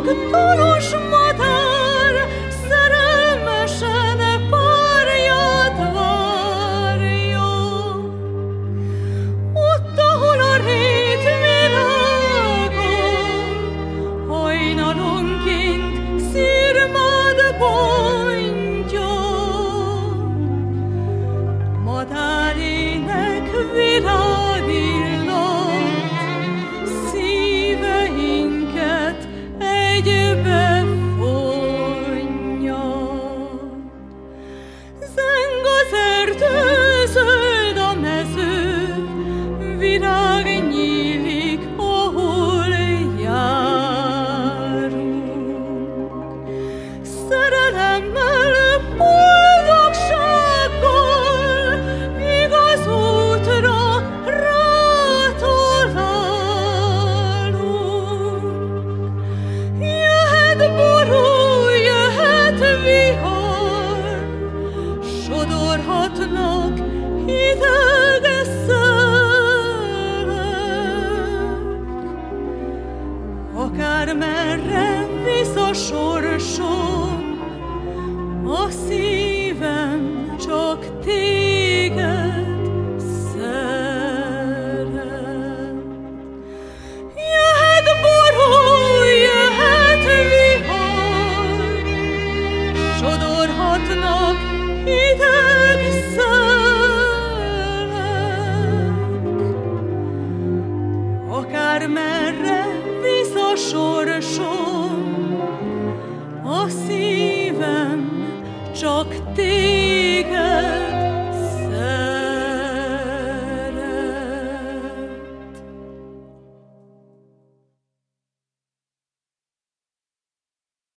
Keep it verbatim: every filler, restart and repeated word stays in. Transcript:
tolos madár szerelmesen párját várja. Ott, ahol a rét világon hajnalonként szirmád bontja, madárének világillat szíveinket egybe fonja. Zeng az erdő, zöld a mező, virág nyílik, ahol járunk. Szerelemmel, boldogsággal, igaz útra rátalálunk. Jöhet ború, jöhet vihar, sodorhatnak hideg szelek. Akármerre visz a sorsom, a szívem csak téged